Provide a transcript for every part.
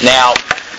Now,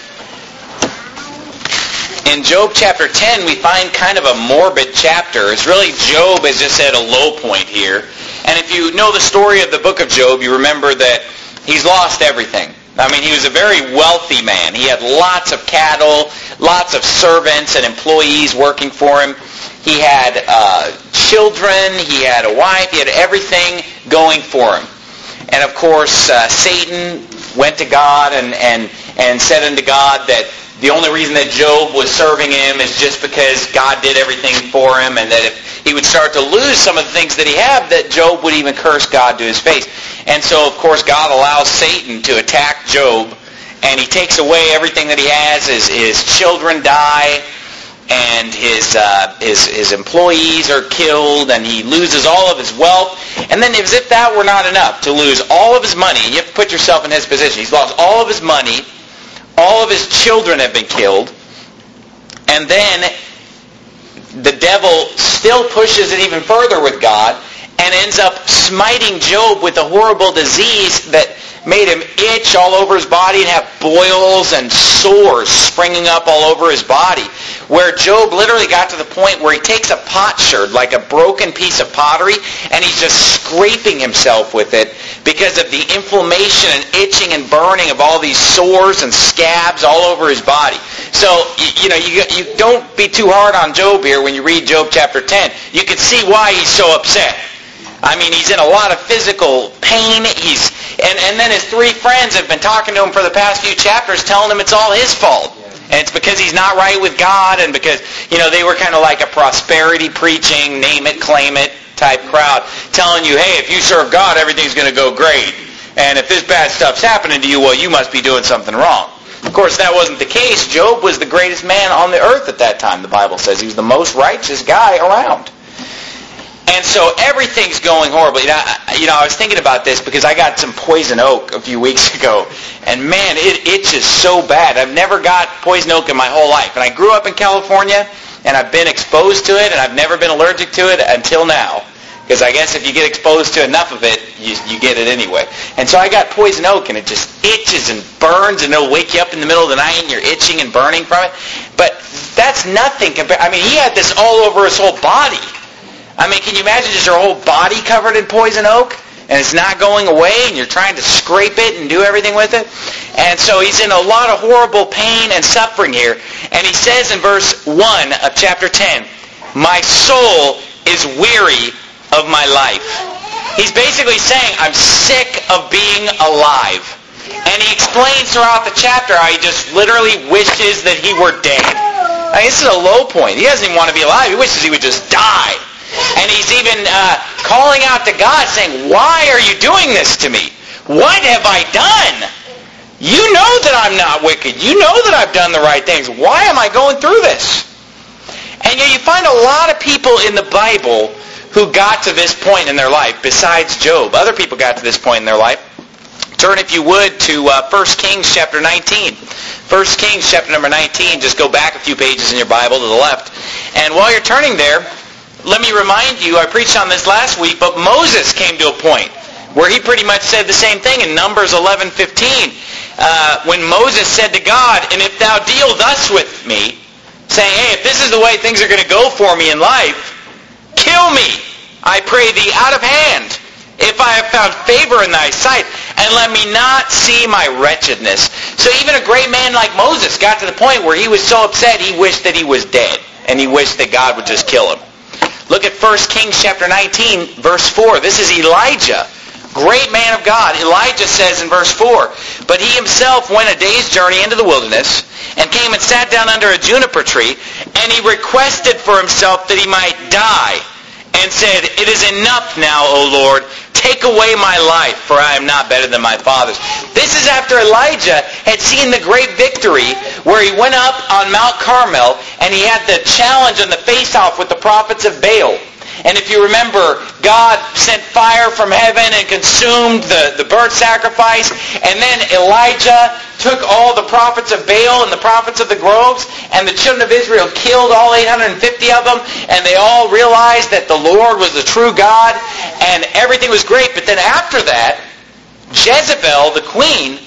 in Job chapter 10, we find kind of a morbid chapter. It's really Job is just at a low point here. And if you know the story of the book of Job, you remember that he's lost everything. I mean, he was a very wealthy man. He had lots of cattle, lots of servants and employees working for him. He had children, he had a wife, he had everything going for him. And of course, Satan went to God and said unto God that the only reason that Job was serving him is just because God did everything for him, and that if he would start to lose some of the things that he had, that Job would even curse God to his face. And so, of course, God allows Satan to attack Job, and he takes away everything that he has. His children die, and his employees are killed, and he loses all of his wealth. And then as if that were not enough, to lose all of his money, you have to put yourself in his position. He's lost all of his money. All of his children have been killed. And then the devil still pushes it even further with God and ends up smiting Job with a horrible disease that made him itch all over his body and have boils and sores springing up all over his body, where Job literally got to the point where he takes a potsherd, like a broken piece of pottery, and he's just scraping himself with it because of the inflammation and itching and burning of all these sores and scabs all over his body. So, you don't be too hard on Job here when you read Job chapter 10. You can see why he's so upset. I mean, he's in a lot of physical pain. And then his three friends have been talking to him for the past few chapters, telling him it's all his fault. And it's because he's not right with God, and because, they were kind of like a prosperity preaching, name it, claim it type crowd, telling you, hey, if you serve God, everything's going to go great. And if this bad stuff's happening to you, well, you must be doing something wrong. Of course, that wasn't the case. Job was the greatest man on the earth at that time, the Bible says. He was the most righteous guy around. And so everything's going horribly. Now, I was thinking about this because I got some poison oak a few weeks ago. And man, it itches so bad. I've never got poison oak in my whole life. And I grew up in California, and I've been exposed to it, and I've never been allergic to it until now. Because I guess if you get exposed to enough of it, you get it anyway. And so I got poison oak, and it just itches and burns, and it'll wake you up in the middle of the night, and you're itching and burning from it. But that's nothing compared. I mean, he had this all over his whole body. I mean, can you imagine just your whole body covered in poison oak, and it's not going away, and you're trying to scrape it and do everything with it? And so he's in a lot of horrible pain and suffering here. And he says in verse 1 of chapter 10, my soul is weary of my life. He's basically saying, I'm sick of being alive. And he explains throughout the chapter how he just literally wishes that he were dead. I mean, this is a low point. He doesn't even want to be alive. He wishes he would just die. And he's even calling out to God saying, why are you doing this to me? What have I done? You know that I'm not wicked. You know that I've done the right things. Why am I going through this? And yet you find a lot of people in the Bible who got to this point in their life besides Job. Other people got to this point in their life. Turn, if you would, to 1 Kings chapter 19. 1 Kings chapter number 19. Just go back a few pages in your Bible to the left. And while you're turning there, let me remind you, I preached on this last week, but Moses came to a point where he pretty much said the same thing in Numbers 11:15. When Moses said to God, and if thou deal thus with me, saying, hey, if this is the way things are going to go for me in life, kill me, I pray thee, out of hand, if I have found favor in thy sight, and let me not see my wretchedness. So even a great man like Moses got to the point where he was so upset he wished that he was dead, and he wished that God would just kill him. Look at 1 Kings chapter 19, verse 4. This is Elijah, great man of God. Elijah says in verse 4, but he himself went a day's journey into the wilderness, and came and sat down under a juniper tree, and he requested for himself that he might die, and said, it is enough now, O Lord, take away my life, for I am not better than my fathers. This is after Elijah had seen the great victory where he went up on Mount Carmel and he had the challenge and the face-off with the prophets of Baal. And if you remember, God sent fire from heaven and consumed the burnt sacrifice. And then Elijah took all the prophets of Baal and the prophets of the groves, and the children of Israel killed all 850 of them, and they all realized that the Lord was the true God, and everything was great. But then after that, Jezebel, the queen,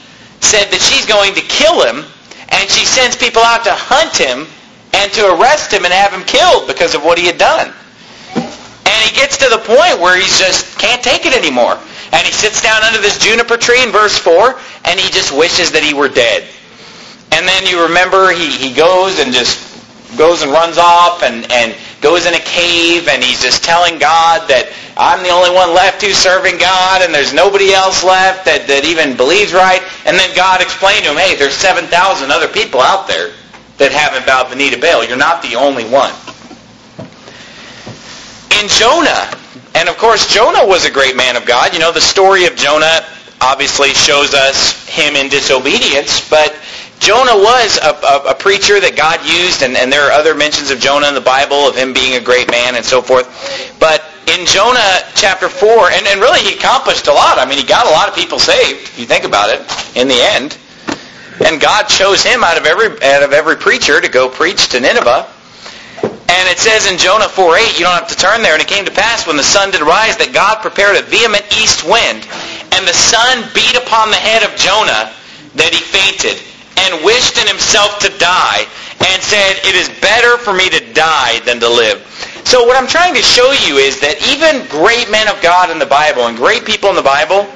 said that she's going to kill him, and she sends people out to hunt him and to arrest him and have him killed because of what he had done. And he gets to the point where he just can't take it anymore. And he sits down under this juniper tree in verse 4, and he just wishes that he were dead. And then you remember he goes and runs off and goes in a cave, and he's just telling God that I'm the only one left who's serving God, and there's nobody else left that even believes right. And then God explained to him, hey, there's 7,000 other people out there that haven't bowed the knee to Baal. You're not the only one. In Jonah, and of course Jonah was a great man of God. You know, the story of Jonah obviously shows us him in disobedience, but Jonah was a preacher that God used, and there are other mentions of Jonah in the Bible, of him being a great man and so forth. But in Jonah chapter 4, and really he accomplished a lot. I mean, he got a lot of people saved, if you think about it, in the end. And God chose him out of every preacher to go preach to Nineveh. And it says in Jonah 4:8, you don't have to turn there, and it came to pass when the sun did rise that God prepared a vehement east wind, and the sun beat upon the head of Jonah that he fainted, and wished in himself to die, and said, it is better for me to die than to live. So what I'm trying to show you is that even great men of God in the Bible and great people in the Bible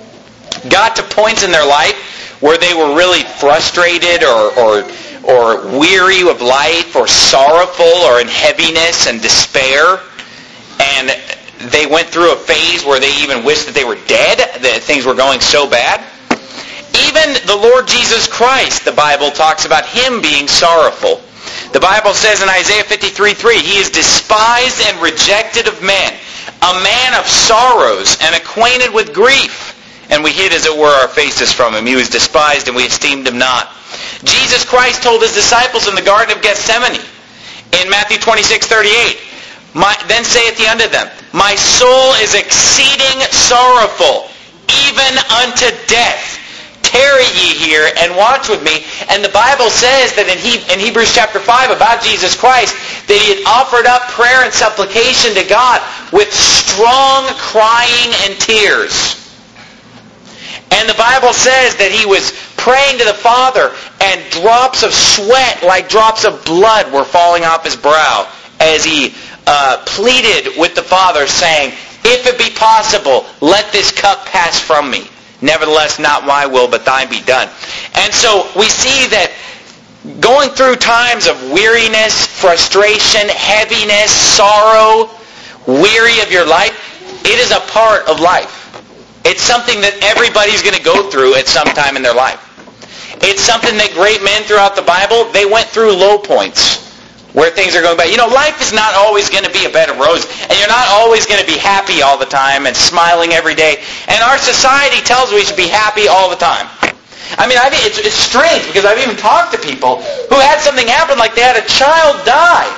got to points in their life where they were really frustrated or weary of life or sorrowful or in heaviness and despair. And they went through a phase where they even wished that they were dead, that things were going so bad. Even the Lord Jesus Christ, the Bible talks about him being sorrowful. The Bible says in Isaiah 53:3, he is despised and rejected of men, a man of sorrows and acquainted with grief. And we hid, as it were, our faces from him. He was despised, and we esteemed him not. Jesus Christ told his disciples in the Garden of Gethsemane, in Matthew 26:38, then saith he unto them, my soul is exceeding sorrowful, even unto death. Tarry ye here and watch with me. And the Bible says that in Hebrews chapter 5 about Jesus Christ, that he had offered up prayer and supplication to God with strong crying and tears. And the Bible says that he was praying to the Father, and drops of sweat like drops of blood were falling off his brow as he pleaded with the Father, saying, if it be possible, let this cup pass from me. Nevertheless, not my will, but thine be done. And so we see that going through times of weariness, frustration, heaviness, sorrow, weary of your life, it is a part of life. It's something that everybody's going to go through at some time in their life. It's something that great men throughout the Bible, they went through low points where things are going bad. You know, life is not always going to be a bed of roses, and you're not always going to be happy all the time and smiling every day. And our society tells us we should be happy all the time. I mean, it's strange, because I've even talked to people who had something happen, like they had a child die.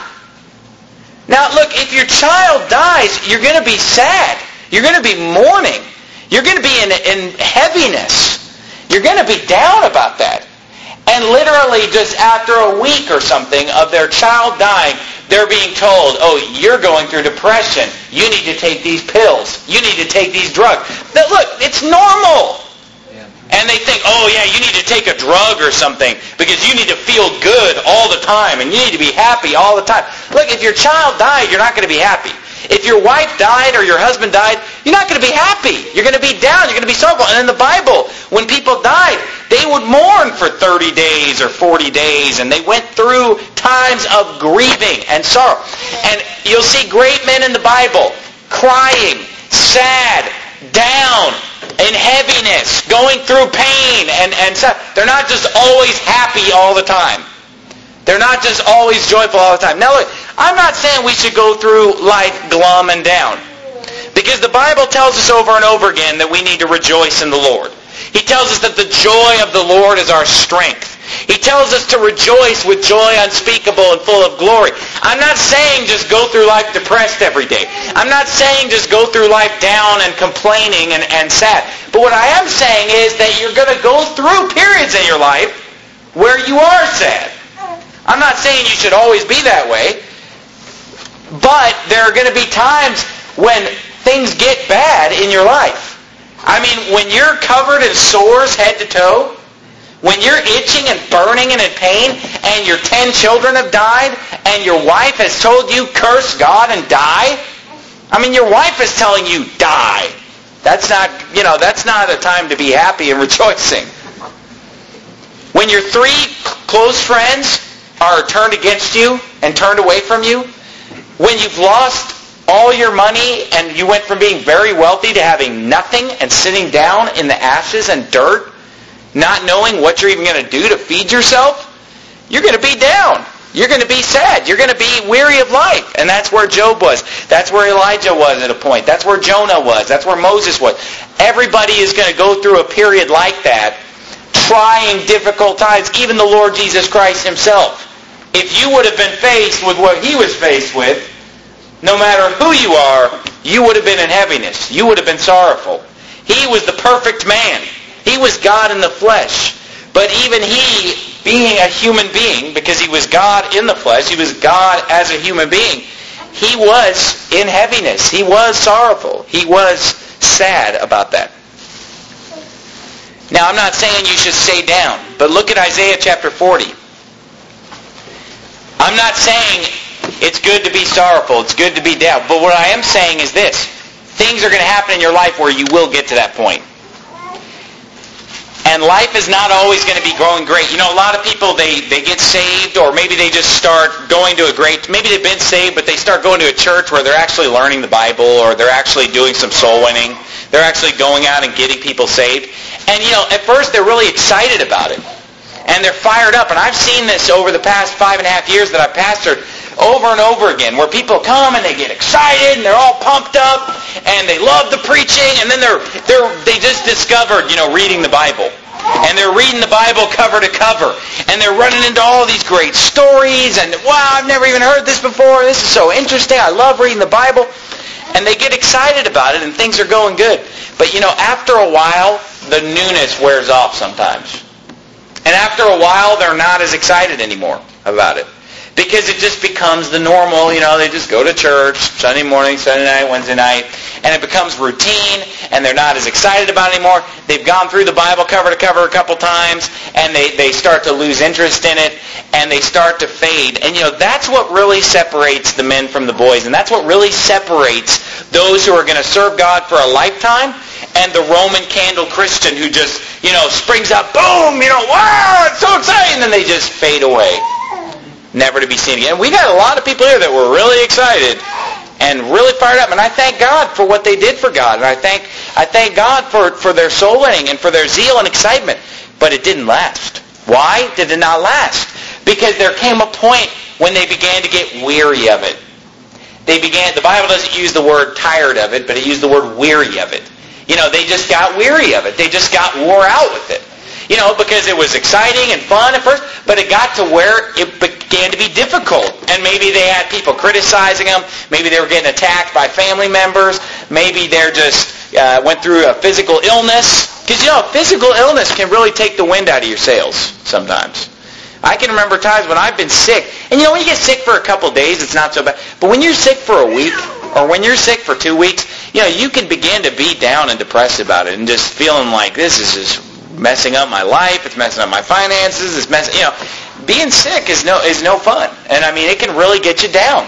Now, look, if your child dies, you're going to be sad. You're going to be mourning. You're going to be in heaviness. You're going to be down about that. And literally just after a week or something of their child dying, they're being told, oh, you're going through depression. You need to take these pills. You need to take these drugs. Now, look, it's normal. Yeah. And they think, oh, yeah, you need to take a drug or something because you need to feel good all the time and you need to be happy all the time. Look, if your child died, you're not going to be happy. If your wife died or your husband died, you're not going to be happy. You're going to be down. You're going to be sorrowful. And in the Bible, when people died, they would mourn for 30 days or 40 days, and they went through times of grieving and sorrow. And you'll see great men in the Bible crying, sad, down, in heaviness, going through pain and stuff. They're not just always happy all the time. They're not just always joyful all the time. Now look, I'm not saying we should go through life glum and down. Because the Bible tells us over and over again that we need to rejoice in the Lord. He tells us that the joy of the Lord is our strength. He tells us to rejoice with joy unspeakable and full of glory. I'm not saying just go through life depressed every day. I'm not saying just go through life down and complaining and sad. But what I am saying is that you're going to go through periods in your life where you are sad. I'm not saying you should always be that way, but there are going to be times when things get bad in your life. I mean, when you're covered in sores head to toe, When you're itching and burning and in pain, and your 10 children have died, and your wife has told you, curse God and die? I mean, your wife is telling you, die. That's not a time to be happy and rejoicing. When your 3 close friends are turned against you and turned away from you, when you've lost all your money and you went from being very wealthy to having nothing and sitting down in the ashes and dirt, not knowing what you're even going to do to feed yourself, you're going to be down. You're going to be sad. You're going to be weary of life. And that's where Job was. That's where Elijah was at a point. That's where Jonah was. That's where Moses was. Everybody is going to go through a period like that, trying difficult times, even the Lord Jesus Christ himself. If you would have been faced with what he was faced with, no matter who you are, you would have been in heaviness. You would have been sorrowful. He was the perfect man. He was God in the flesh. But even he, being a human being, because he was God in the flesh, he was God as a human being, he was in heaviness. He was sorrowful. He was sad about that. Now, I'm not saying you should stay down, but look at Isaiah chapter 40. I'm not saying it's good to be sorrowful, it's good to be down, but what I am saying is this. Things are going to happen in your life where you will get to that point. And life is not always going to be going great. You know, a lot of people, they get saved, or maybe they just start going to maybe they've been saved, but they start going to a church where they're actually learning the Bible, or they're actually doing some soul winning. They're actually going out and getting people saved. And, you know, at first they're really excited about it. And they're fired up. And I've seen this over the past 5.5 years that I've pastored over and over again, where people come and they get excited and they're all pumped up and they love the preaching, and then they just discovered, you know, reading the Bible. And they're reading the Bible cover to cover. And they're running into all these great stories, and wow, I've never even heard this before. This is so interesting. I love reading the Bible. And they get excited about it and things are going good. But, you know, after a while, the newness wears off sometimes. And after a while, they're not as excited anymore about it. Because it just becomes the normal, you know, they just go to church Sunday morning, Sunday night, Wednesday night, and it becomes routine, and they're not as excited about it anymore. They've gone through the Bible cover to cover a couple times, and they start to lose interest in it, and they start to fade. And, you know, that's what really separates the men from the boys, and that's what really separates those who are going to serve God for a lifetime and the Roman candle Christian who just, you know, springs up, boom, you know, wow, it's so exciting, and then they just fade away. Never to be seen again. And we got a lot of people here that were really excited and really fired up. And I thank God for what they did for God. And I thank God for their soul winning and for their zeal and excitement. But it didn't last. Why did it not last? Because there came a point when they began to get weary of it. The Bible doesn't use the word tired of it, but it used the word weary of it. You know, they just got weary of it. They just got wore out with it. You know, because it was exciting and fun at first, but it got to where it began to be difficult. And maybe they had people criticizing them. Maybe they were getting attacked by family members. Maybe they just went through a physical illness. Because, you know, physical illness can really take the wind out of your sails sometimes. I can remember times when I've been sick. And, you know, when you get sick for a couple days, it's not so bad. But when you're sick for a week, or when you're sick for 2 weeks, you know, you can begin to be down and depressed about it and just feeling like this is just messing up my life, it's messing up my finances, it's messing, you know, being sick is no fun. And I mean, it can really get you down.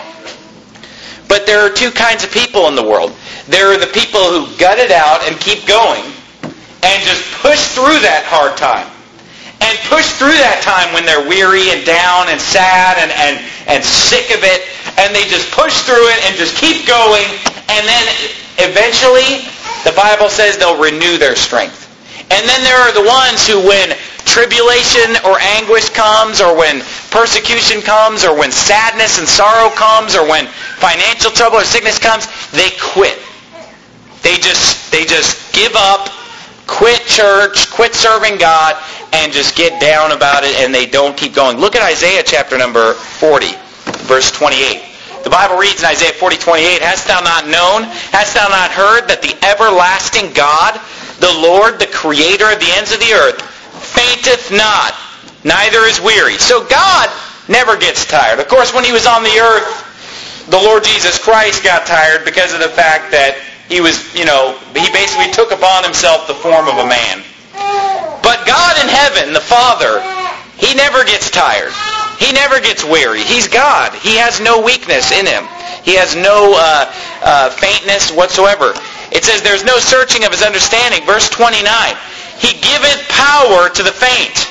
But there are two kinds of people in the world. There are the people who gut it out and keep going and just push through that hard time. And push through that time when they're weary and down and sad and sick of it, and they just push through it and just keep going, and then eventually the Bible says they'll renew their strength. And then there are the ones who, when tribulation or anguish comes, or when persecution comes, or when sadness and sorrow comes, or when financial trouble or sickness comes, they quit. They just give up, quit church, quit serving God, and just get down about it, and they don't keep going. Look at Isaiah chapter number 40, verse 28. The Bible reads in Isaiah 40:28, "Hast thou not known, hast thou not heard, that the everlasting God, the Lord, the Creator of the ends of the earth, fainteth not, neither is weary." So God never gets tired. Of course, when he was on the earth, the Lord Jesus Christ got tired because of the fact that he was, you know, he basically took upon himself the form of a man. But God in heaven, the Father, He never gets tired. He never gets weary. He's God. He has no weakness in Him. He has no faintness whatsoever. It says there's no searching of His understanding. Verse 29, He giveth power to the faint,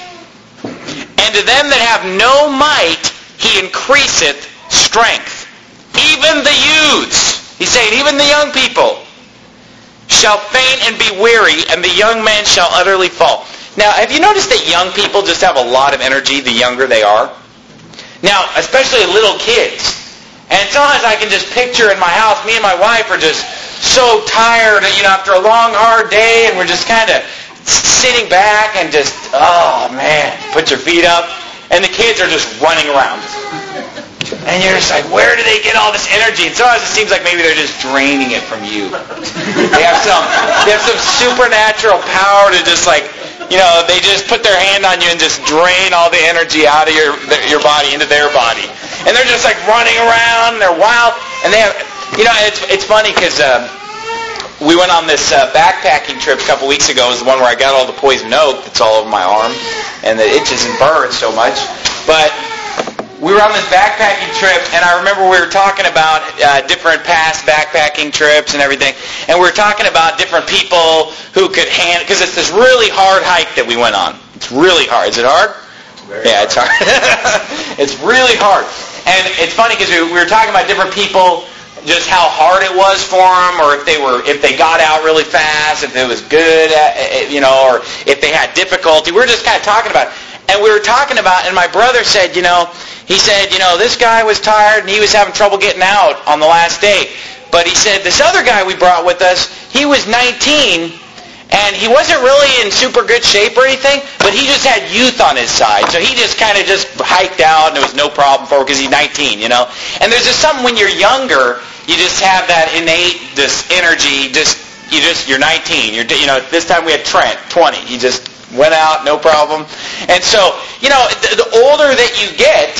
and to them that have no might He increaseth strength. Even the youths, He's saying, even the young people, shall faint and be weary, and the young men shall utterly fall. Now, have you noticed that young people just have a lot of energy the younger they are? Now, especially little kids. And sometimes I can just picture in my house, me and my wife are just so tired, after a long, hard day, and we're just kind of sitting back and just, oh man, put your feet up, and the kids are just running around. And you're just like, where do they get all this energy? And sometimes it seems like maybe they're just draining it from you. They have some supernatural power to just they just put their hand on you and just drain all the energy out of your body into their body. And they're just running around, and they're wild, and they have, it's funny because we went on this backpacking trip a couple weeks ago. It was the one where I got all the poison oak that's all over my arm, and the itches and burns so much. But we were on this backpacking trip, and I remember we were talking about different past backpacking trips and everything, and we were talking about different people who could handle, because it's this really hard hike that we went on. It's really hard. Is it hard? Yeah, it's hard. It's really hard. And it's funny because we were talking about different people, just how hard it was for them, or if they got out really fast, if it was good, or if they had difficulty. We were just kind of talking about it. And we were talking about, and my brother said, he said, this guy was tired and he was having trouble getting out on the last day. But he said, this other guy we brought with us, he was 19, and he wasn't really in super good shape or anything, but he just had youth on his side. So he just kind of just hiked out, and it was no problem for him because he's 19, And there's just something when you're younger, you just have that innate energy. You're 19. This time we had Trent, 20. He just went out, no problem. And so, the older that you get,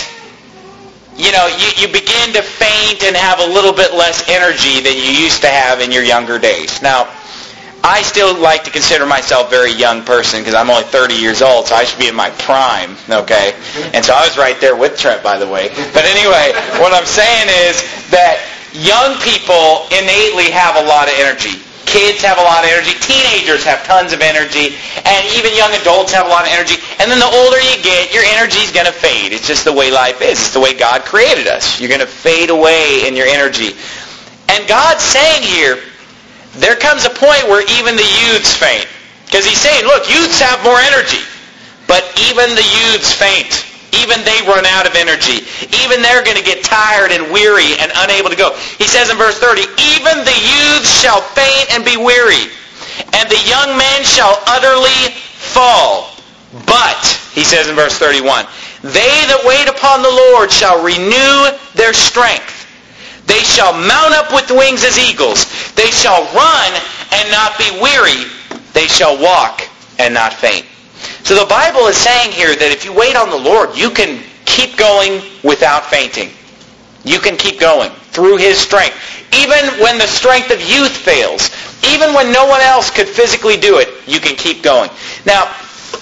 you begin to faint and have a little bit less energy than you used to have in your younger days. Now, I still like to consider myself a very young person because I'm only 30 years old, so I should be in my prime, okay? And so I was right there with Trent, by the way. But anyway, what I'm saying is that young people innately have a lot of energy. Kids have a lot of energy. Teenagers have tons of energy. And even young adults have a lot of energy. And then the older you get, your energy's going to fade. It's just the way life is. It's the way God created us. You're going to fade away in your energy. And God's saying here, there comes a point where even the youths faint. Because He's saying, look, youths have more energy. But even the youths faint. Even they run out of energy. Even they're going to get tired and weary and unable to go. He says in verse 30, even the youths shall faint and be weary, and the young men shall utterly fall. But, he says in verse 31, they that wait upon the Lord shall renew their strength. They shall mount up with wings as eagles. They shall run and not be weary. They shall walk and not faint. So the Bible is saying here that if you wait on the Lord, you can keep going without fainting. You can keep going through His strength. Even when the strength of youth fails, even when no one else could physically do it, you can keep going. Now,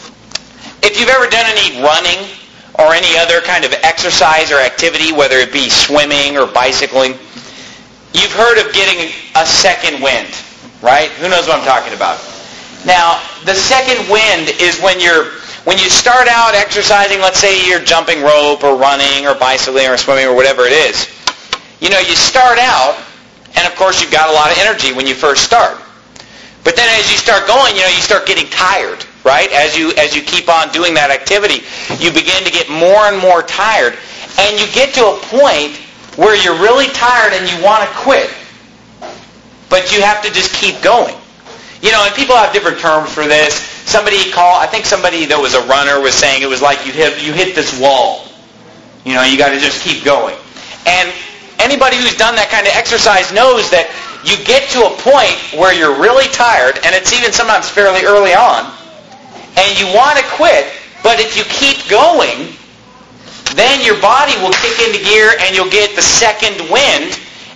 if you've ever done any running or any other kind of exercise or activity, whether it be swimming or bicycling, you've heard of getting a second wind, right? Who knows what I'm talking about? Now, the second wind is when you start out exercising, let's say you're jumping rope or running or bicycling or swimming or whatever it is. You start out, and of course you've got a lot of energy when you first start. But then as you start going, you start getting tired, right? As you keep on doing that activity, you begin to get more and more tired, and you get to a point where you're really tired and you want to quit. But you have to just keep going. And people have different terms for this. I think somebody that was a runner was saying it was like you hit this wall. You got to just keep going. And anybody who's done that kind of exercise knows that you get to a point where you're really tired, and it's even sometimes fairly early on, and you want to quit, but if you keep going, then your body will kick into gear and you'll get the second wind,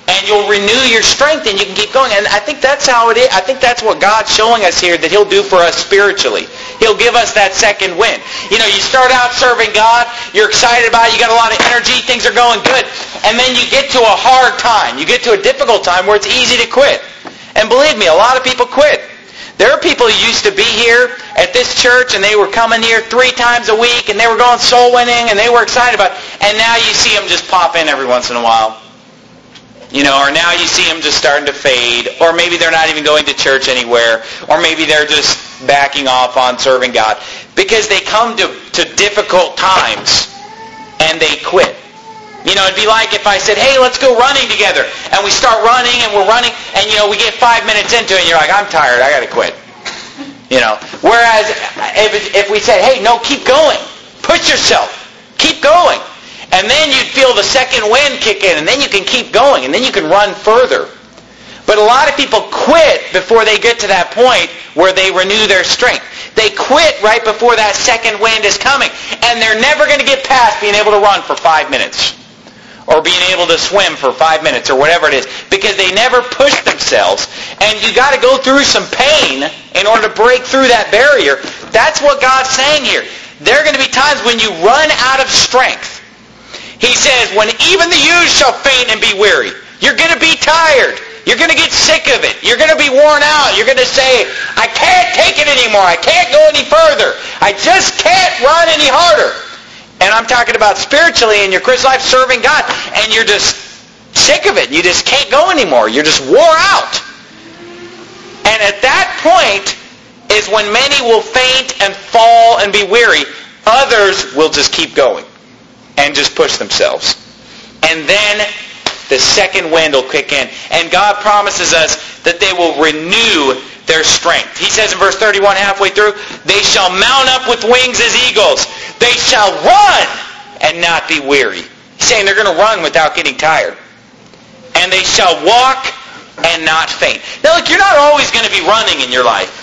and you'll renew your strength and you can keep going. And I think that's how it is. I think that's what God's showing us here that he'll do for us spiritually. He'll give us that second wind. You know, you start out serving God, you're excited about it, you got a lot of energy, things are going good, and then you get to a hard time. You get to a difficult time where it's easy to quit. And believe me, a lot of people quit. There are people who used to be here at this church and they were coming here 3 times a week and they were going soul winning and they were excited about it. And now you see them just pop in every once in a while. You know, or now you see them just starting to fade, or maybe they're not even going to church anywhere, or maybe they're just backing off on serving God because they come to difficult times and they quit. You know, it'd be like if I said, hey, let's go running together, and we start running and we're running, and you know, we get 5 minutes into it and you're like, I'm tired, I got to quit. You know, whereas if we said, hey, no, keep going, push yourself, keep going. And then you'd feel the second wind kick in, and then you can keep going, and then you can run further. But a lot of people quit before they get to that point where they renew their strength. They quit right before that second wind is coming, and they're never going to get past being able to run for 5 minutes, or being able to swim for 5 minutes, or whatever it is, because they never push themselves. And you got to go through some pain in order to break through that barrier. That's what God's saying here. There are going to be times when you run out of strength. He says, when even the youths shall faint and be weary. You're going to be tired. You're going to get sick of it. You're going to be worn out. You're going to say, I can't take it anymore. I can't go any further. I just can't run any harder. And I'm talking about spiritually in your Christian life, serving God. And you're just sick of it. You just can't go anymore. You're just wore out. And at that point is when many will faint and fall and be weary. Others will just keep going and just push themselves. And then the second wind will kick in. And God promises us that they will renew their strength. He says in verse 31, halfway through, they shall mount up with wings as eagles. They shall run and not be weary. He's saying they're going to run without getting tired. And they shall walk and not faint. Now look, you're not always going to be running in your life.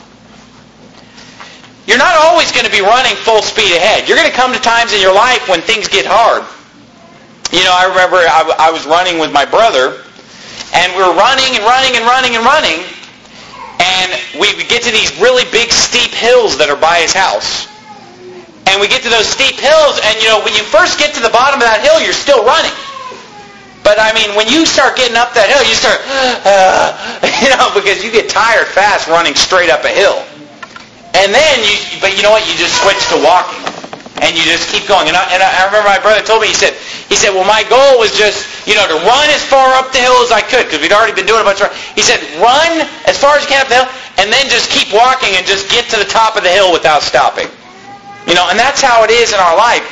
You're not always going to be running full speed ahead. You're going to come to times in your life when things get hard. You know, I remember I was running with my brother, and we were running and running and running and running, and we would get to these really big steep hills that are by his house. And we get to those steep hills, and you know, when you first get to the bottom of that hill, you're still running. But I mean, when you start getting up that hill, you start, you know, because you get tired fast running straight up a hill. And then, but you know what? You just switch to walking, and you just keep going. And I remember my brother told me, he said, well, my goal was just, you know, to run as far up the hill as I could, because we'd already been doing a bunch of running. He said, run as far as you can up the hill, and then just keep walking and just get to the top of the hill without stopping. You know, and that's how it is in our life.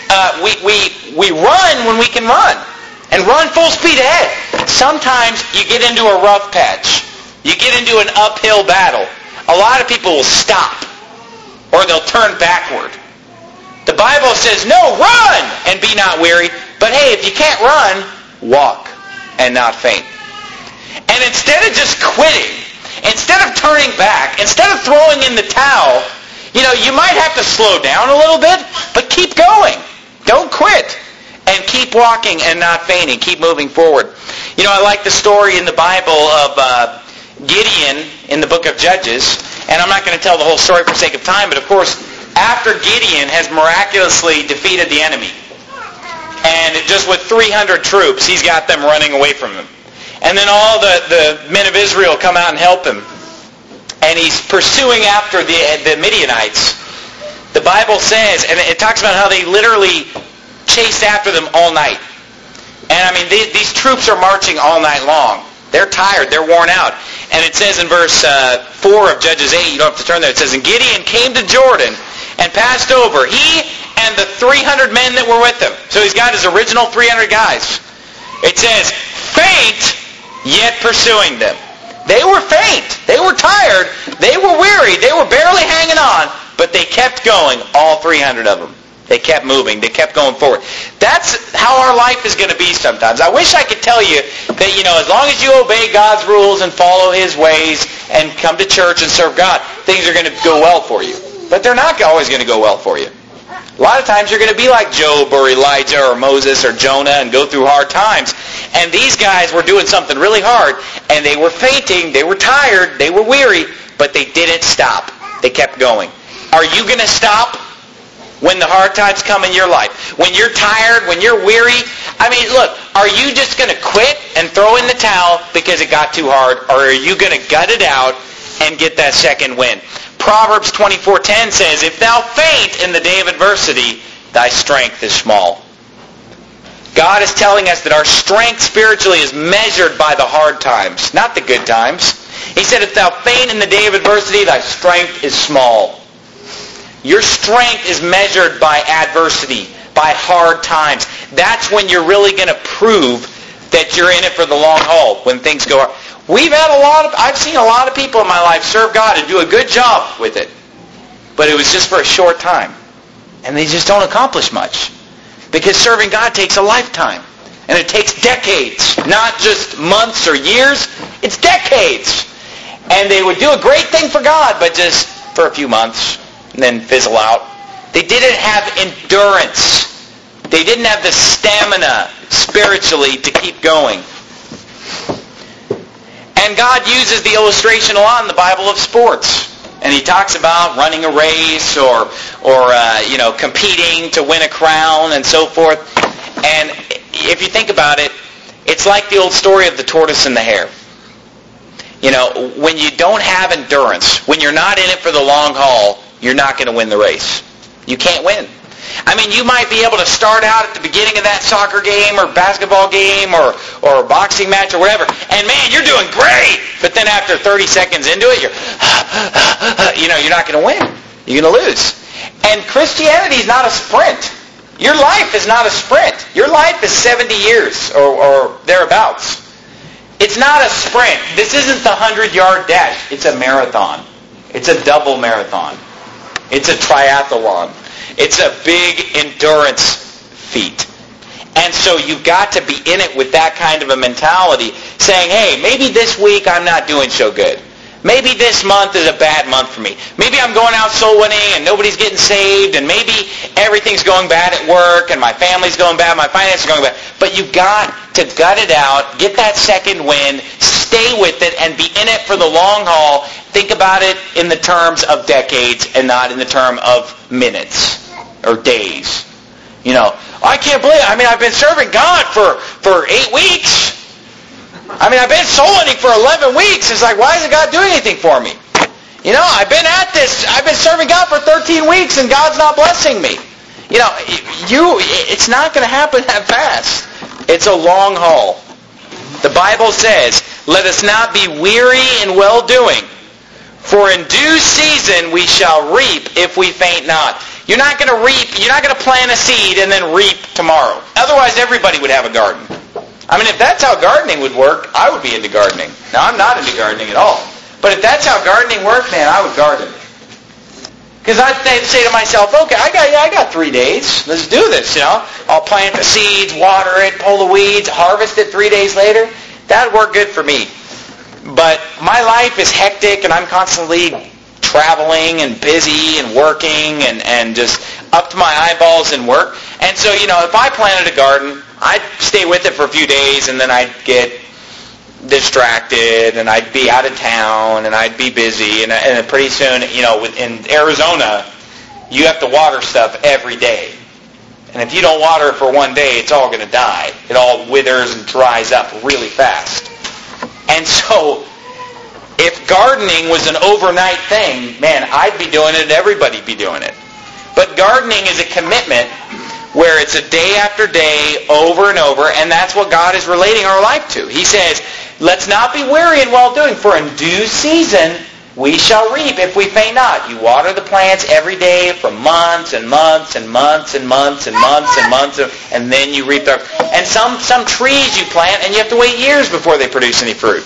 We run when we can run, and run full speed ahead. Sometimes you get into a rough patch. You get into an uphill battle. A lot of people will stop, or they'll turn backward. The Bible says, no, run and be not weary. But hey, if you can't run, walk and not faint. And instead of just quitting, instead of turning back, instead of throwing in the towel, you know, you might have to slow down a little bit, but keep going. Don't quit. And keep walking and not fainting. Keep moving forward. You know, I like the story in the Bible of Gideon in the book of Judges. And I'm not going to tell the whole story for sake of time, but of course, after Gideon has miraculously defeated the enemy, and just with 300 troops, he's got them running away from him. And then all the men of Israel come out and help him. And he's pursuing after the Midianites. The Bible says, and it talks about how they literally chased after them all night. And I mean, these troops are marching all night long. They're tired. They're worn out. And it says in verse 4 of Judges 8, you don't have to turn there, it says, and Gideon came to Jordan and passed over, he and the 300 men that were with him. So he's got his original 300 guys. It says, faint, yet pursuing them. They were faint. They were tired. They were weary. They were barely hanging on. But they kept going, all 300 of them. They kept moving. They kept going forward. That's how our life is going to be sometimes. I wish I could tell you that, you know, as long as you obey God's rules and follow His ways and come to church and serve God, things are going to go well for you. But they're not always going to go well for you. lot of times you're going to be like Job or Elijah or Moses or Jonah and go through hard times. And these guys were doing something really hard, and they were fainting, they were tired, they were weary, but they didn't stop. They kept going. Are you going to stop when the hard times come in your life? When you're tired, when you're weary? I mean, look, are you just going to quit and throw in the towel because it got too hard, or are you going to gut it out and get that second win? Proverbs 24:10 says, if thou faint in the day of adversity, thy strength is small. God is telling us that our strength spiritually is measured by the hard times, not the good times. He said, if thou faint in the day of adversity, thy strength is small. Your strength is measured by adversity, by hard times. That's when you're really going to prove that you're in it for the long haul, when things go hard. I've seen a lot of people in my life serve God and do a good job with it. But it was just for a short time. And they just don't accomplish much. Because serving God takes a lifetime. And it takes decades. Not just months or years. It's decades. And they would do a great thing for God, but just for a few months and then fizzle out. They didn't have endurance. They didn't have the stamina spiritually to keep going. And God uses the illustration a lot in the Bible of sports. And he talks about running a race or competing to win a crown and so forth. And if you think about it, it's like the old story of the tortoise and the hare. You know, when you don't have endurance, when you're not in it for the long haul, you're not going to win the race. You can't win. I mean, you might be able to start out at the beginning of that soccer game or basketball game or a boxing match or whatever, and man, you're doing great. But then after 30 seconds into it, you're not going to win. You're going to lose. And Christianity is not a sprint. Your life is not a sprint. Your life is 70 years or thereabouts. It's not a sprint. This isn't the 100-yard dash. It's a marathon. It's a double marathon. It's a triathlon. It's a big endurance feat. And so you've got to be in it with that kind of a mentality, saying, hey, maybe this week I'm not doing so good. Maybe this month is a bad month for me. Maybe I'm going out soul winning and nobody's getting saved, and maybe everything's going bad at work and my family's going bad, my finances are going bad. But you've got to gut it out, get that second win, stay with it, and be in it for the long haul. Think about it in the terms of decades and not in the term of minutes or days. You know, I can't believe it. I mean, I've been serving God for 8 weeks. I mean, I've been soul winning for 11 weeks. It's like, why isn't God doing anything for me? You know, I've been at this. I've been serving God for 13 weeks and God's not blessing me. You know, it's not going to happen that fast. It's a long haul. The Bible says, let us not be weary in well-doing, for in due season we shall reap if we faint not. You're not going to reap, you're not going to plant a seed and then reap tomorrow. Otherwise, everybody would have a garden. I mean, if that's how gardening would work, I would be into gardening. Now, I'm not into gardening at all. But if that's how gardening worked, man, I would garden. Because I'd say to myself, okay, I got 3 days. Let's do this, you know. I'll plant the seeds, water it, pull the weeds, harvest it 3 days later. That would work good for me. But my life is hectic, and I'm constantly traveling and busy and working and just up to my eyeballs in work. And so, you know, if I planted a garden, I'd stay with it for a few days, and then I'd get distracted, and I'd be out of town, and I'd be busy, and pretty soon, you know, in Arizona, you have to water stuff every day. And if you don't water it for 1 day, it's all going to die. It all withers and dries up really fast. And so, if gardening was an overnight thing, man, I'd be doing it, everybody'd be doing it. But gardening is a commitment where it's a day after day, over and over, and that's what God is relating our life to. He says, let's not be weary in well-doing, for in due season we shall reap if we faint not. You water the plants every day for months and months and months and months and months and months, and then you reap them. And some trees you plant, and you have to wait years before they produce any fruit.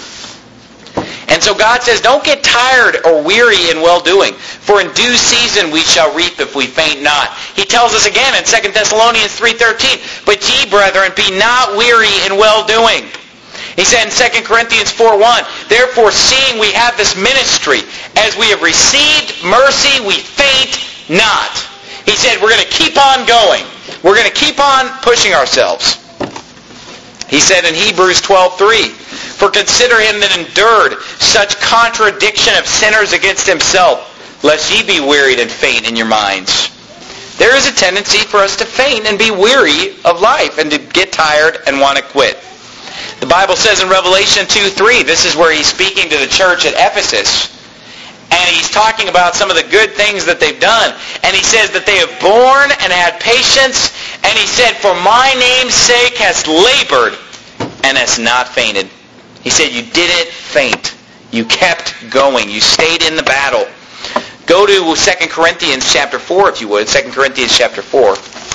And so God says, don't get tired or weary in well-doing, for in due season we shall reap if we faint not. He tells us again in 2 Thessalonians 3:13, but ye, brethren, be not weary in well-doing. He said in 2 Corinthians 4:1, therefore, seeing we have this ministry, as we have received mercy, we faint not. He said we're going to keep on going. We're going to keep on pushing ourselves. He said in Hebrews 12:3, "For consider him that endured such contradiction of sinners against himself, lest ye be wearied and faint in your minds." There is a tendency for us to faint and be weary of life and to get tired and want to quit. The Bible says in Revelation 2:3, this is where he's speaking to the church at Ephesus, and he's talking about some of the good things that they've done. And he says that they have borne and had patience. And he said, "For my name's sake hast labored and hast not fainted." He said, you didn't faint. You kept going. You stayed in the battle. Go to 2 Corinthians chapter 4, if you would. 2 Corinthians chapter 4.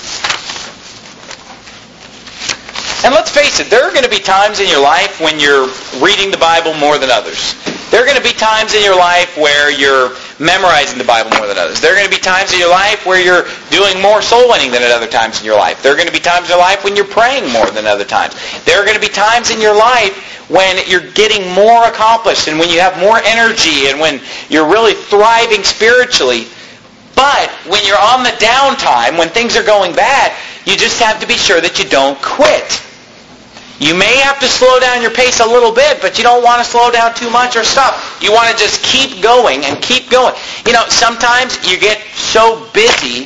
And let's face it, there are going to be times in your life when you're reading the Bible more than others. There are going to be times in your life where you're memorizing the Bible more than others. There are going to be times in your life where you're doing more soul winning than at other times in your life. There are going to be times in your life when you're praying more than other times. There are going to be times in your life when you're getting more accomplished and when you have more energy and when you're really thriving spiritually. But when you're on the downtime, when things are going bad, you just have to be sure that you don't quit. You may have to slow down your pace a little bit, but you don't want to slow down too much or stop. You want to just keep going and keep going. You know, sometimes you get so busy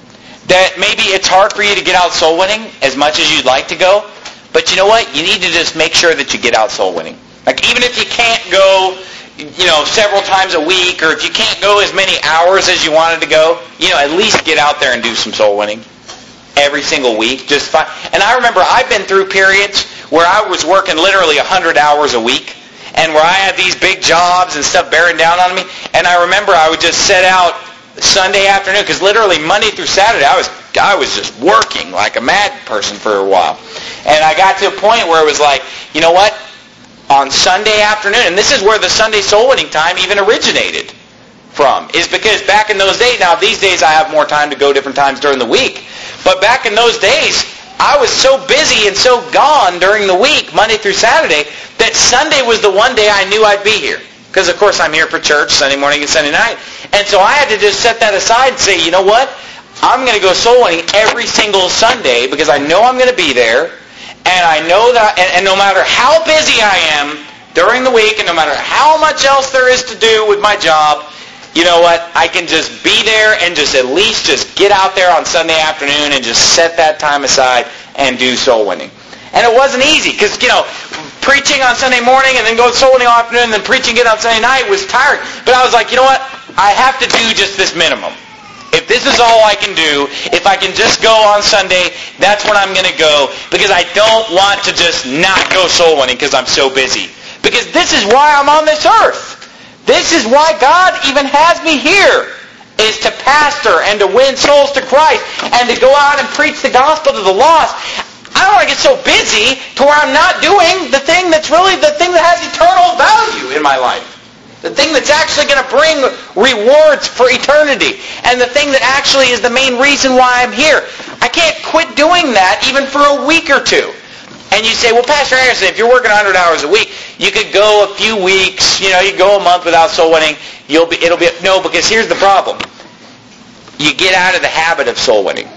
that maybe it's hard for you to get out soul winning as much as you'd like to go. But you know what? You need to just make sure that you get out soul winning. Like even if you can't go, several times a week, or if you can't go as many hours as you wanted to go, at least get out there and do some soul winning. Every single week, just fine. And I remember I've been through periods where I was working literally 100 hours a week, and where I had these big jobs and stuff bearing down on me. And I remember I would just set out Sunday afternoon, because literally Monday through Saturday I was just working like a mad person for a while. And I got to a point where it was like, you know what? On Sunday afternoon, and this is where the Sunday soul winning time even originated from, is because back in those days, now these days I have more time to go different times during the week, but back in those days, I was so busy and so gone during the week, Monday through Saturday, that Sunday was the one day I knew I'd be here. Because, of course, I'm here for church Sunday morning and Sunday night. And so I had to just set that aside and say, you know what? I'm going to go soul winning every single Sunday because I know I'm going to be there. And I know that, and no matter how busy I am during the week and no matter how much else there is to do with my job, you know what? I can just be there and just at least just get out there on Sunday afternoon and just set that time aside and do soul winning. And it wasn't easy because, preaching on Sunday morning and then going soul winning all afternoon and then preaching again on Sunday night was tiring. But I was like, you know what? I have to do just this minimum. If this is all I can do, if I can just go on Sunday, that's when I'm going to go, because I don't want to just not go soul winning because I'm so busy. Because this is why I'm on this earth. This is why God even has me here, is to pastor and to win souls to Christ and to go out and preach the gospel to the lost. I don't want to get so busy to where I'm not doing the thing that's really the thing that has eternal value in my life. The thing that's actually going to bring rewards for eternity. And the thing that actually is the main reason why I'm here. I can't quit doing that even for a week or two. And you say, well, Pastor Anderson, if you're working 100 hours a week, you could go a few weeks, you go a month without soul winning. No, because here's the problem. You get out of the habit of soul winning.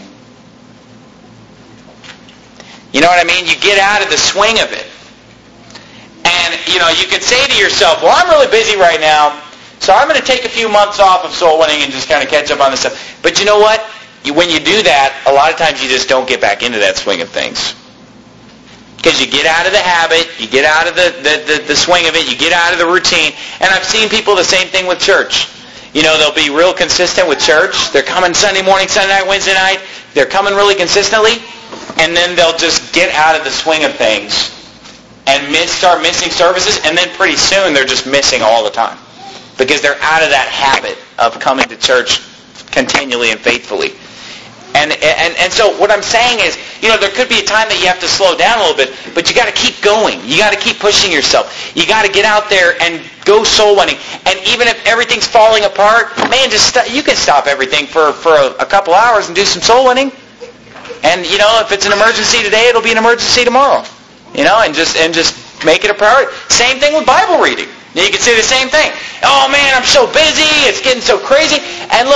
You know what I mean? You get out of the swing of it. And, you could say to yourself, well, I'm really busy right now, so I'm going to take a few months off of soul winning and just kind of catch up on this stuff. But you know what? When you do that, a lot of times you just don't get back into that swing of things. Because you get out of the habit, you get out of the swing of it, you get out of the routine. And I've seen people the same thing with church. They'll be real consistent with church. They're coming Sunday morning, Sunday night, Wednesday night. They're coming really consistently. And then they'll just get out of the swing of things and start missing services, and then pretty soon they're just missing all the time because they're out of that habit of coming to church continually and faithfully. And so what I'm saying is, there could be a time that you have to slow down a little bit, but you got to keep going. You got to keep pushing yourself. You got to get out there and go soul winning. And even if everything's falling apart, man, you can stop everything for a couple hours and do some soul winning. And if it's an emergency today, it'll be an emergency tomorrow. And just make it a priority. Same thing with Bible reading. You can say the same thing. Oh man, I'm so busy. It's getting so crazy. And look,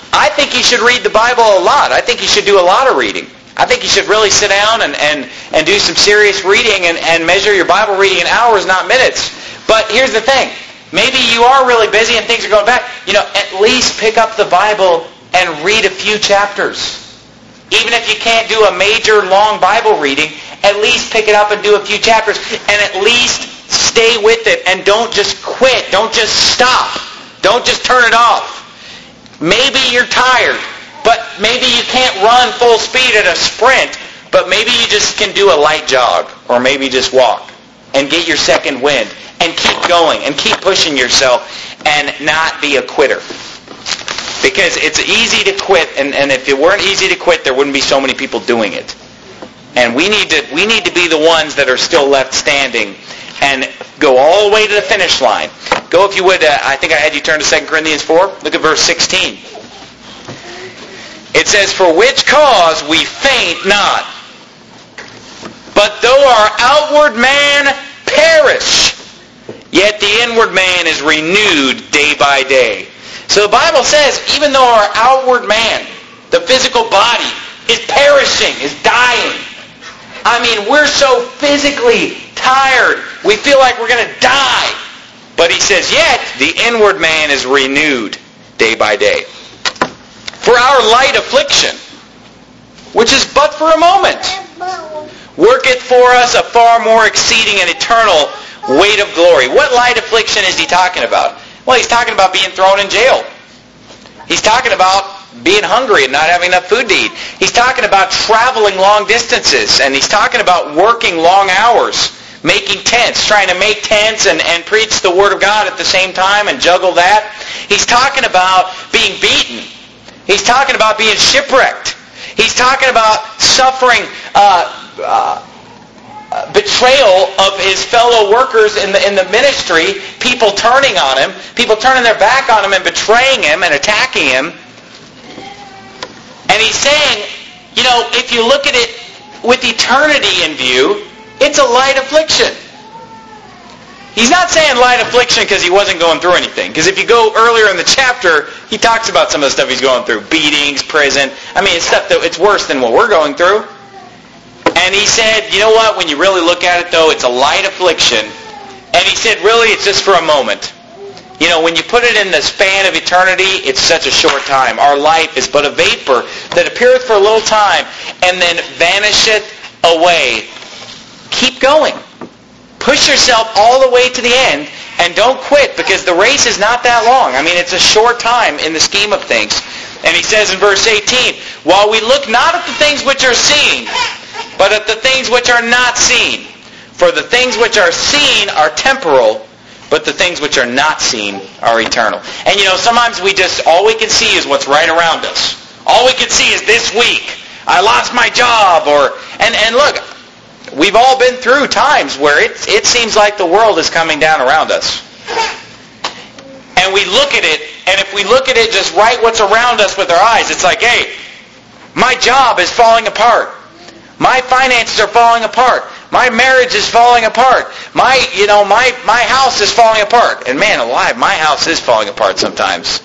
I think you should read the Bible a lot. I think you should do a lot of reading. I think you should really sit down and do some serious reading and measure your Bible reading in hours, not minutes. But here's the thing. Maybe you are really busy and things are going bad. At least pick up the Bible and read a few chapters. Even if you can't do a major long Bible reading, at least pick it up and do a few chapters. And at least stay with it and don't just quit. Don't just stop. Don't just turn it off. Maybe you're tired. But maybe you can't run full speed at a sprint, but maybe you just can do a light jog, or maybe just walk and get your second wind and keep going and keep pushing yourself and not be a quitter. Because it's easy to quit, and if it weren't easy to quit, there wouldn't be so many people doing it. And we need to be the ones that are still left standing and go all the way to the finish line. Go, if you would, I think I had you turn to 2 Corinthians 4. Look at verse 16. It says, "For which cause we faint not. But though our outward man perish, yet the inward man is renewed day by day." So the Bible says, even though our outward man, the physical body, is perishing, is dying. I mean, we're so physically tired. We feel like we're going to die. But he says, yet the inward man is renewed day by day. For our light affliction, which is but for a moment, worketh for us a far more exceeding and eternal weight of glory. What light affliction is he talking about? Well, he's talking about being thrown in jail. He's talking about being hungry and not having enough food to eat. He's talking about traveling long distances, and he's talking about working long hours, making tents, trying to make tents and preach the Word of God at the same time and juggle that. He's talking about being beaten. He's talking about being shipwrecked. He's talking about suffering betrayal of his fellow workers in the ministry, people turning on him, people turning their back on him and betraying him and attacking him. And he's saying, if you look at it with eternity in view, it's a light affliction. He's not saying light affliction because he wasn't going through anything. Because if you go earlier in the chapter, he talks about some of the stuff he's going through. Beatings, prison. I mean, it's stuff that it's worse than what we're going through. And he said, you know what? When you really look at it, though, it's a light affliction. And he said, really, it's just for a moment. When you put it in the span of eternity, it's such a short time. Our life is but a vapor that appeareth for a little time and then vanisheth away. Keep going. Push yourself all the way to the end and don't quit, because the race is not that long. I mean, it's a short time in the scheme of things. And he says in verse 18, "While we look not at the things which are seen, but at the things which are not seen. For the things which are seen are temporal, but the things which are not seen are eternal." And sometimes all we can see is what's right around us. All we can see is this week, I lost my job, and look, we've all been through times where it seems like the world is coming down around us. And we look at it, and if we look at it just right what's around us with our eyes, it's like, hey, my job is falling apart. My finances are falling apart. My marriage is falling apart. My house is falling apart. And man alive, my house is falling apart sometimes.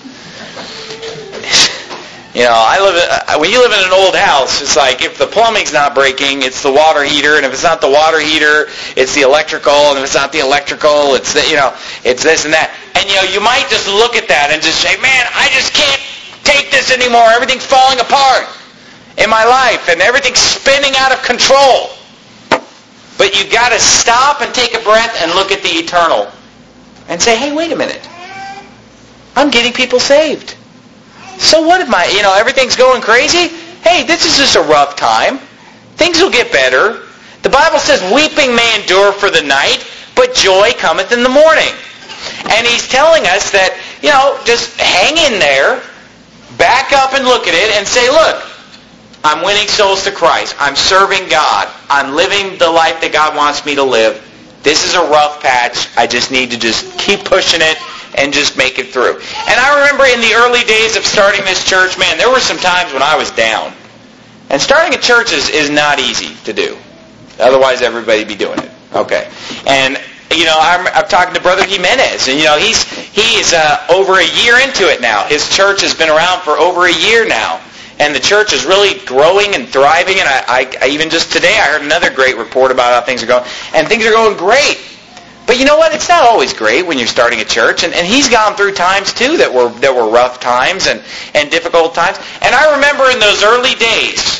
When you live in an old house, it's like if the plumbing's not breaking, it's the water heater, and if it's not the water heater, it's the electrical, and if it's not the electrical, it's it's this and that. And you might just look at that and just say, man, I just can't take this anymore. Everything's falling apart in my life, and everything's spinning out of control. But you've got to stop and take a breath and look at the eternal and say, hey, wait a minute. I'm getting people saved. So what if everything's going crazy? Hey, this is just a rough time. Things will get better. The Bible says, weeping may endure for the night, but joy cometh in the morning. And he's telling us that, just hang in there, back up and look at it and say, look, I'm winning souls to Christ. I'm serving God. I'm living the life that God wants me to live. This is a rough patch. I just need to just keep pushing it and just make it through. And I remember in the early days of starting this church, man, there were some times when I was down. And starting a church is not easy to do. Otherwise, everybody would be doing it. Okay. And, I'm talking to Brother Jimenez, and he's over a year into it now. His church has been around for over a year now, and the church is really growing and thriving. And I even just today I heard another great report about how things are going, and things are going great. But you know what? It's not always great when you're starting a church, and he's gone through times too that were rough times and difficult times. And I remember in those early days,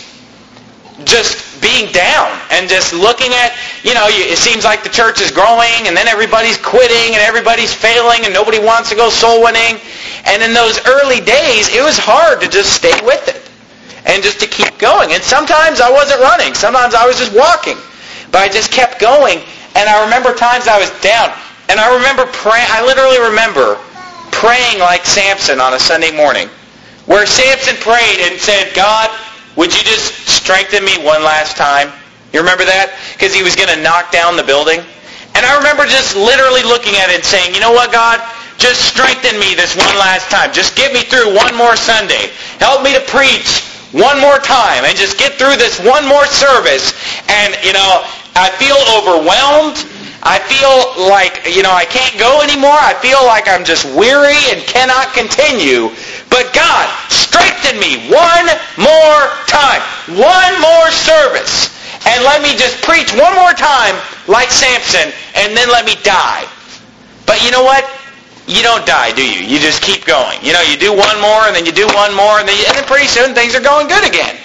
just being down and just looking at, it seems like the church is growing, and then everybody's quitting and everybody's failing and nobody wants to go soul winning. And in those early days, it was hard to just stay with it and just to keep going. And sometimes I wasn't running. Sometimes I was just walking. But I just kept going. And I remember times I was down. And I remember praying. I literally remember praying like Samson on a Sunday morning, where Samson prayed and said, God, would you just strengthen me one last time? You remember that? Because he was going to knock down the building. And I remember just literally looking at it and saying, you know what, God? Just strengthen me this one last time. Just get me through one more Sunday. Help me to preach one more time and just get through this one more service. And, I feel overwhelmed. I feel like, I can't go anymore. I feel like I'm just weary and cannot continue. But God, strengthen me one more time. One more service. And let me just preach one more time like Samson, and then let me die. But you know what? You don't die, do you? You just keep going. You do one more, and then you do one more, and then pretty soon things are going good again.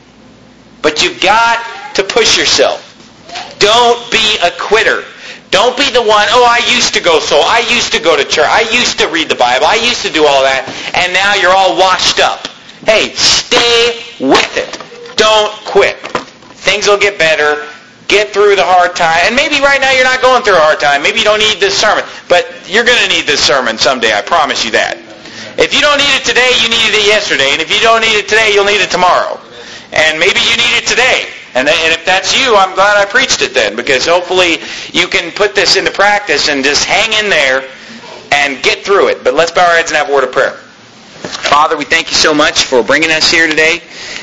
But you've got to push yourself. Don't be a quitter. Don't be the one, I used to go soul. I used to go to church. I used to read the Bible. I used to do all that. And now you're all washed up. Hey, stay with it. Don't quit. Things will get better. Get through the hard time. And maybe right now you're not going through a hard time. Maybe you don't need this sermon. But you're going to need this sermon someday. I promise you that. If you don't need it today, you needed it yesterday. And if you don't need it today, you'll need it tomorrow. And maybe you need it today. And if that's you, I'm glad I preached it then, because hopefully you can put this into practice and just hang in there and get through it. But let's bow our heads and have a word of prayer. Father, we thank you so much for bringing us here today.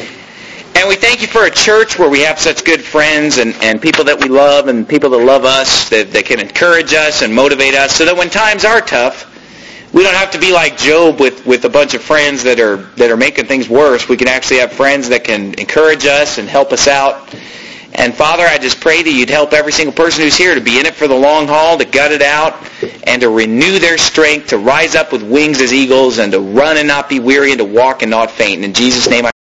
And we thank you for a church where we have such good friends and people that we love and people that love us, that can encourage us and motivate us, so that when times are tough, we don't have to be like Job with a bunch of friends that are making things worse. We can actually have friends that can encourage us and help us out. And Father, I just pray that you'd help every single person who's here to be in it for the long haul, to gut it out, and to renew their strength, to rise up with wings as eagles, and to run and not be weary, and to walk and not faint. In Jesus' name I